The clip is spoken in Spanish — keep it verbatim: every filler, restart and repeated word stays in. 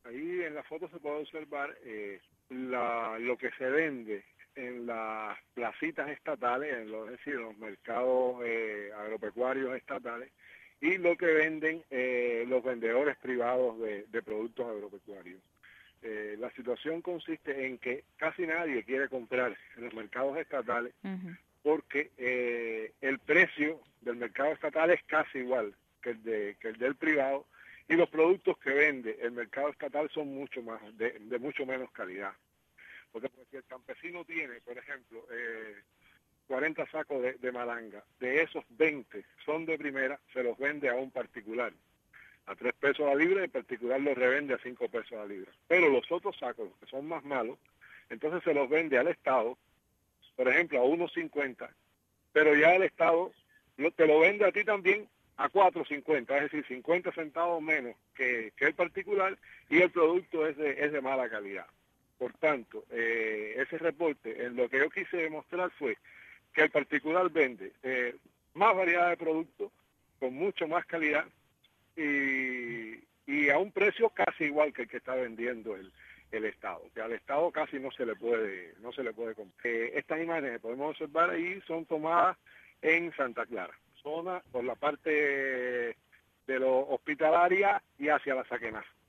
Ahí en la foto se puede observar eh, la, lo que se vende en las placitas estatales, en los, es decir, en los mercados eh, agropecuarios estatales, y lo que venden eh, los vendedores privados de, de productos agropecuarios. Eh, la situación consiste en que casi nadie quiere comprar en los mercados estatales uh-huh. porque eh, el precio del mercado estatal es casi igual que el, de, que el del privado, y los productos que vende el mercado estatal son mucho más de, de mucho menos calidad. Porque pues, si el campesino tiene, por ejemplo, eh, cuarenta sacos de, de malanga, de esos veinte son de primera, se los vende a un particular a tres pesos a libra, y el particular los revende a cinco pesos a libra. Pero los otros sacos, que son más malos, entonces se los vende al Estado, por ejemplo, a uno cincuenta, pero ya el Estado lo, te lo vende a ti también a cuatro cincuenta, es decir, cincuenta centavos menos que, que el particular, y el producto es de, es de mala calidad. Por tanto, eh, ese reporte, en lo que yo quise demostrar fue que el particular vende eh, más variedad de productos, con mucho más calidad, y, y a un precio casi igual que el que está vendiendo el, el Estado, que al Estado casi no se le puede no se le puede comprar. Eh, estas imágenes que podemos observar ahí son tomadas en Santa Clara, zona por la parte de los hospitalaria y hacia la Saquená.